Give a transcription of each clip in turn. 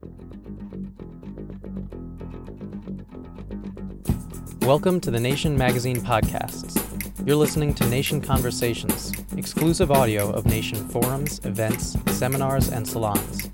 Welcome to the Nation Magazine podcasts. You're listening to Nation Conversations, exclusive audio of Nation forums, events, seminars, and salons.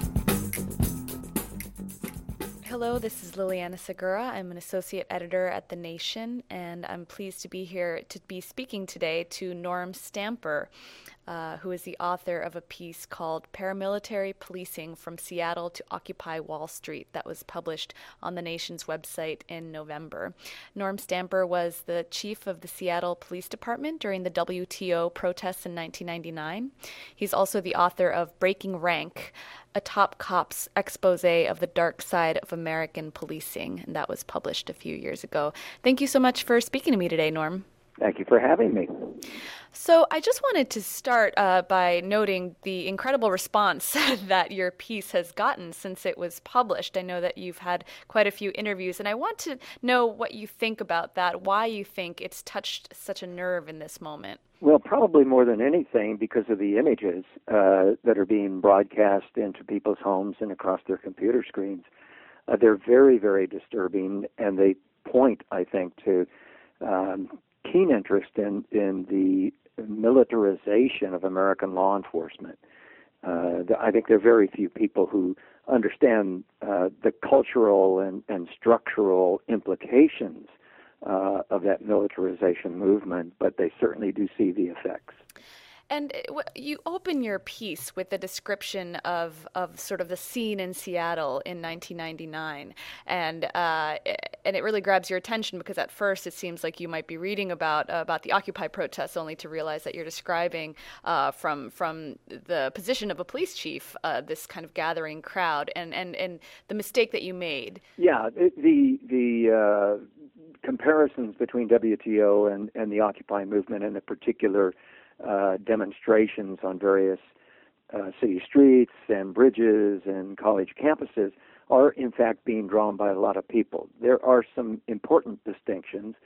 Hello, this is Liliana Segura. I'm an associate editor at The Nation, and I'm pleased to be here to be speaking today to Norm Stamper, who is the author of a piece called Paramilitary Policing from Seattle to Occupy Wall Street that was published on The Nation's website in November. Norm Stamper was the chief of the Seattle Police Department during the WTO protests in 1999. He's also the author of Breaking Rank, a top cop's expose of the dark side of American policing, and that was published a few years ago. Thank you so much for speaking to me today, Norm. Thank you for having me. So I just wanted to start by noting the incredible response that your piece has gotten since it was published. I know that you've had quite a few interviews, and I want to know what you think about that, why you think it's touched such a nerve in this moment. Well, probably more than anything because of the images that are being broadcast into people's homes and across their computer screens. They're very, very disturbing, and they point, I think, to keen interest in the militarization of American law enforcement. I think there are very few people who understand the cultural and structural implications of that militarization movement, but they certainly do see the effects. And you open your piece with a description of sort of the scene in Seattle in 1999, and it really grabs your attention because at first it seems like you might be reading about the Occupy protests, only to realize that you're describing from the position of a police chief this kind of gathering crowd and the mistake that you made. Yeah, the comparisons between WTO and the Occupy movement and the particular demonstrations on various city streets and bridges and college campuses are in fact being drawn by a lot of people. There are some important distinctions,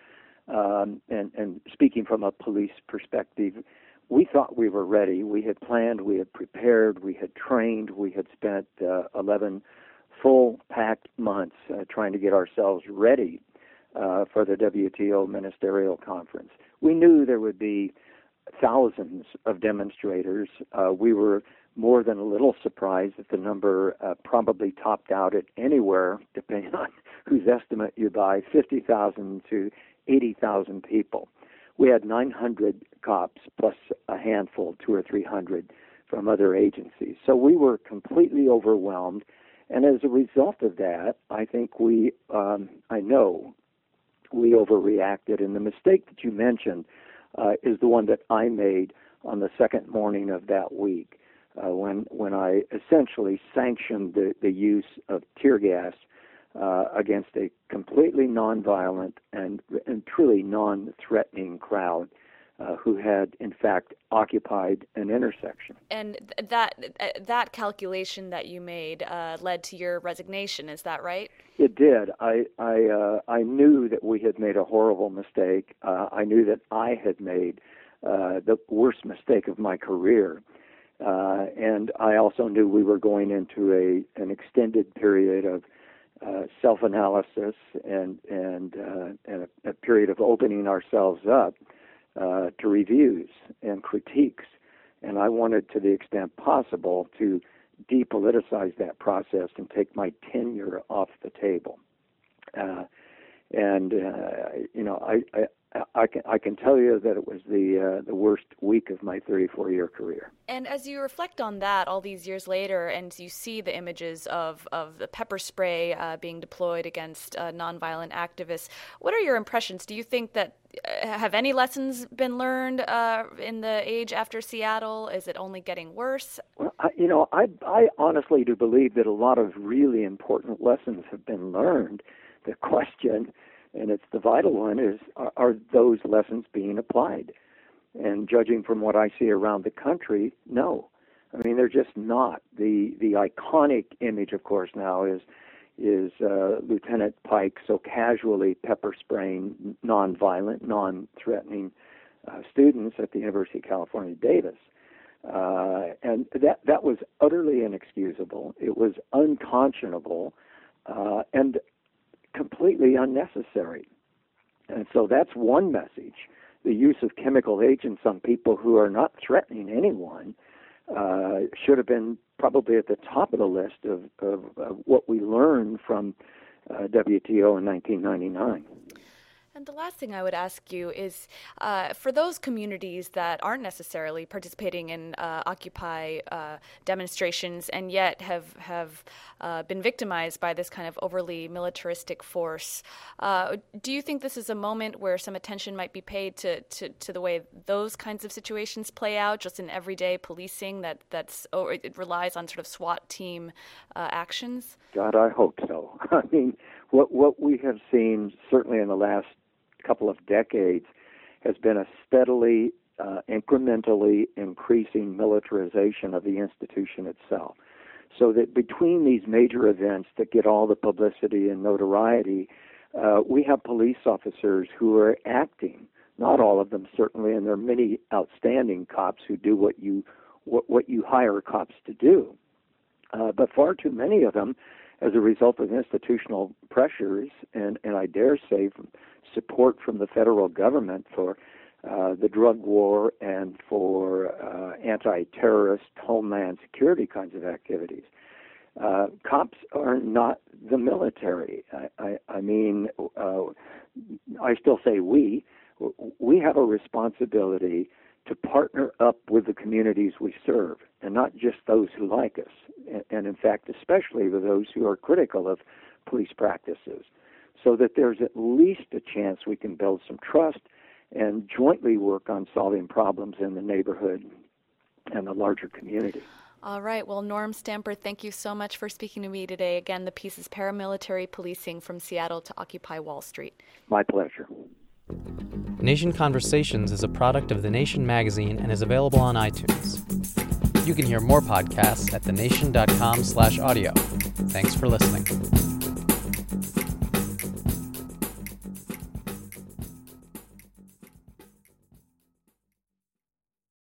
and speaking from a police perspective, we thought we were ready. We had planned, we had prepared, we had trained, we had spent 11 full-packed months trying to get ourselves ready for the WTO ministerial conference. We knew there would be thousands of demonstrators. We were more than a little surprised that the number probably topped out at anywhere, depending on whose estimate you buy, 50,000 to 80,000 people. We had 900 cops plus a handful, 200 or 300 from other agencies. So we were completely overwhelmed. And as a result of that, I think I know we overreacted. And the mistake that you mentioned is the one that I made on the second morning of that week when I essentially sanctioned the use of tear gas against a completely nonviolent and truly non-threatening crowd who had, in fact, occupied an intersection. And that calculation that you made led to your resignation, is that right? It did. I knew that we had made a horrible mistake. I knew that I had made the worst mistake of my career. And I also knew we were going into an extended period of self-analysis and a period of opening ourselves up to reviews and critiques. And I wanted, to the extent possible, to depoliticize that process and take my tenure off the table. I can tell you that it was the worst week of my 34-year career. And as you reflect on that all these years later, and you see the images of the pepper spray being deployed against nonviolent activists, what are your impressions? Do you think that have any lessons been learned in the age after Seattle? Is it only getting worse? Well, I honestly do believe that a lot of really important lessons have been learned. The question, and it's the vital one, is are those lessons being applied? And judging from what I see around the country, no. I mean, they're just not. The iconic image, of course, now is Lieutenant Pike so casually pepper spraying nonviolent, non-threatening students at the University of California, Davis. And that was utterly inexcusable. It was unconscionable and completely unnecessary. And so that's one message. The use of chemical agents on people who are not threatening anyone should have been probably at the top of the list of what we learned from WTO in 1999. And the last thing I would ask you is, for those communities that aren't necessarily participating in Occupy demonstrations and yet have been victimized by this kind of overly militaristic force, do you think this is a moment where some attention might be paid to the way those kinds of situations play out, just in everyday policing it relies on sort of SWAT team actions? God, I hope so. I mean, what we have seen, certainly in the last couple of decades, has been a steadily, incrementally increasing militarization of the institution itself. So that between these major events that get all the publicity and notoriety, we have police officers who are acting, not all of them certainly, and there are many outstanding cops who do what you hire cops to do. But far too many of them, as a result of institutional pressures and I dare say from support from the federal government for the drug war and for anti-terrorist homeland security kinds of activities. Cops are not the military. I mean, I still say we have a responsibility to partner up with the communities we serve, and not just those who like us, and in fact, especially with those who are critical of police practices, so that there's at least a chance we can build some trust and jointly work on solving problems in the neighborhood and the larger community. All right. Well, Norm Stamper, thank you so much for speaking to me today. Again, the piece is Paramilitary Policing from Seattle to Occupy Wall Street. My pleasure. Nation Conversations is a product of The Nation magazine and is available on iTunes. You can hear more podcasts at thenation.com/audio. Thanks for listening.